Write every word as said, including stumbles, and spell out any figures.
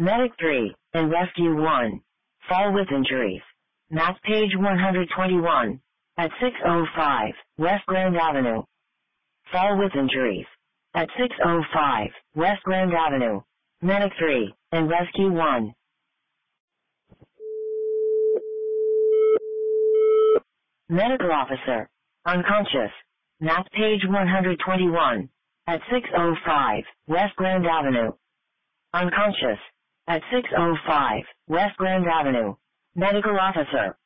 Medic three, and Rescue one. Fall with injuries. Map page one hundred twenty-one. At six oh five, West Grand Avenue. Fall with injuries. At six oh five, West Grand Avenue. Medic three, and Rescue one. Medical officer. Unconscious. Map page one hundred twenty-one. At six oh five, West Grand Avenue. Unconscious. At six oh five, West Grand Avenue. Medical officer.